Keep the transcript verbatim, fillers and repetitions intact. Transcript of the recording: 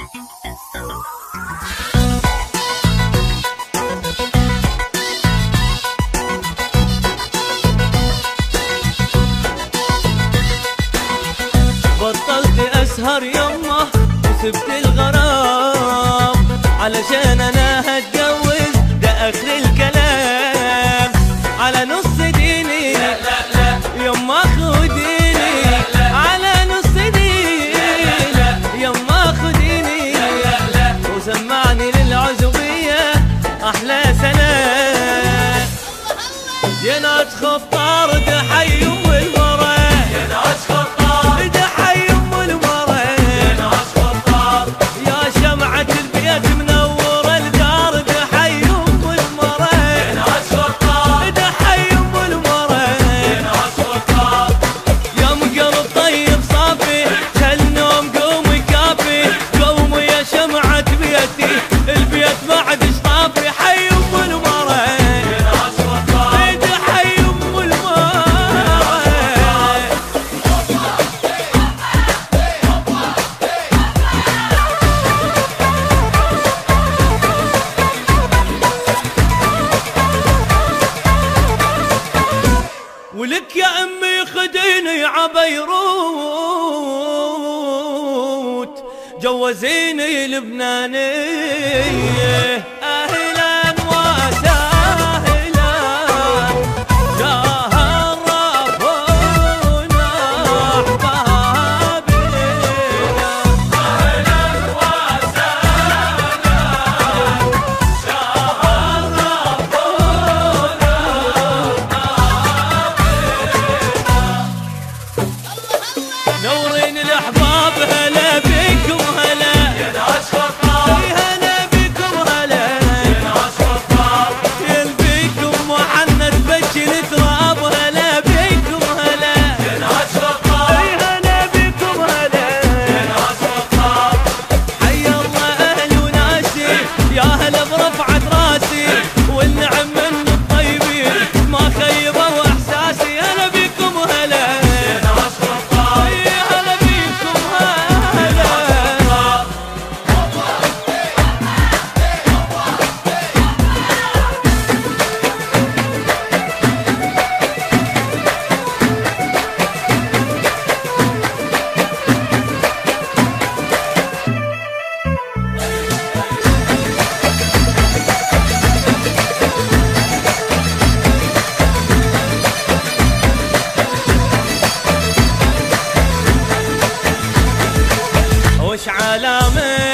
بطلت اسهر يمه وسبت الغرام علشان انا هتجوز، ده اخر الكلام على نص ديني. لا لا لا يما خديني على نص ديني، يما خديني وسمعني للعزوبية احلى سلام. يا ناس خطار ده حي ام المرأة، يا ناس خطار ده حي ام المرأة، يا ناس خطار يا شمعة البيت منور الدار، ده حي ام المرأة، يا ناس خطار ده حي ام المرأة، يا ناس خطار يا مقلب طيب صافي خل نوم قومي كافي، قومي يا شمعة بيتي البيت ما عادش طافي، حي ام المرأة يا ناس خطار ده حي ام المرأة. ولك يا امي خديني عبيروت جوزيني لبنانية، اهلا وسهلا شرفونا احبابنا، اهلا وسهلا نورين الاحباب هلا بكم هلا، يا ناس خطار هلا بكم هلا، يا ناس خطار يلبيكم محنت بجل تراب، هلا بكم هلا، يا ناس خطار هلا بكم هلا، يا ناس خطار حي الله اهل وناسي يا هلا برفعة راسي، والنعم من الطيبين ما خيبوا احساسي، هلا بكم هلا يا ناس خطار هلا بكم هلا. وش علامة